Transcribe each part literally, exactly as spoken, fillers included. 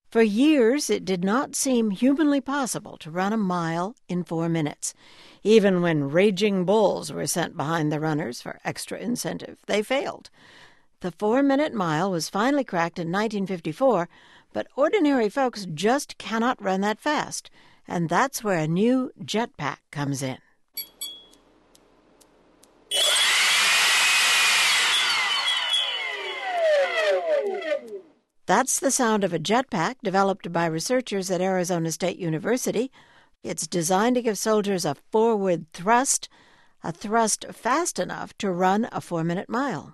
For years, it did not seem humanly possible to run a mile in four minutes. Even when raging bulls were sent behind the runners for extra incentive, they failed. The four-minute mile was finally cracked in nineteen fifty-four, but ordinary folks just cannot run that fast, and that's where a new jetpack comes in. That's the sound of a jetpack developed by researchers at Arizona State University. It's designed to give soldiers a forward thrust, a thrust fast enough to run a four-minute mile.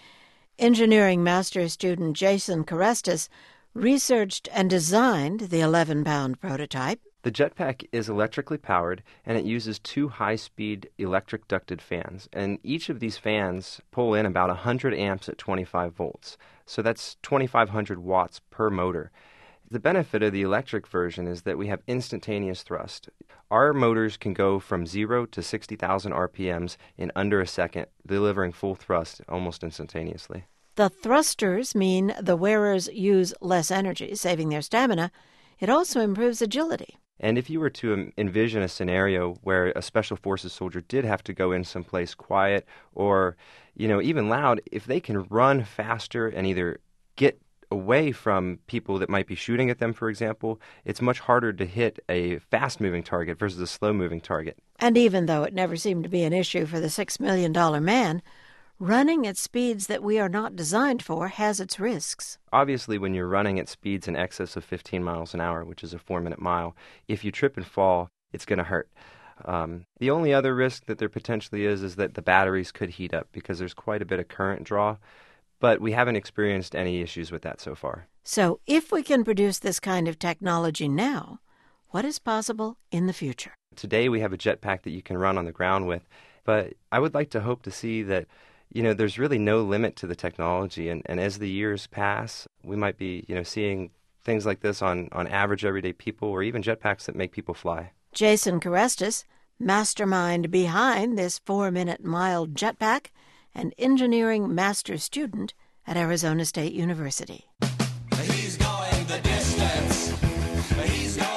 Engineering master student Jason Karestas researched and designed the eleven-pound prototype. The jetpack is electrically powered, and it uses two high-speed electric ducted fans. And each of these fans pull in about one hundred amps at twenty-five volts. So that's twenty-five hundred watts per motor. The benefit of the electric version is that we have instantaneous thrust. Our motors can go from zero to sixty thousand R P Ms in under a second, delivering full thrust almost instantaneously. The thrusters mean the wearers use less energy, saving their stamina. It also improves agility. And if you were to envision a scenario where a Special Forces soldier did have to go in someplace quiet or, you know, even loud, if they can run faster and either get away from people that might be shooting at them, for example, it's much harder to hit a fast-moving target versus a slow-moving target. And even though it never seemed to be an issue for the six million dollars man, running at speeds that we are not designed for has its risks. Obviously, when you're running at speeds in excess of fifteen miles an hour, which is a four-minute mile, if you trip and fall, it's going to hurt. Um, the only other risk that there potentially is is that the batteries could heat up because there's quite a bit of current draw, but we haven't experienced any issues with that so far. So if we can produce this kind of technology now, what is possible in the future? Today we have a jetpack that you can run on the ground with, but I would like to hope to see that you know, there's really no limit to the technology, and, and as the years pass, we might be, you know, seeing things like this on, on average everyday people or even jetpacks that make people fly. Jason Karestas, mastermind behind this four-minute mile jetpack and engineering master student at Arizona State University. He's going the distance. He's going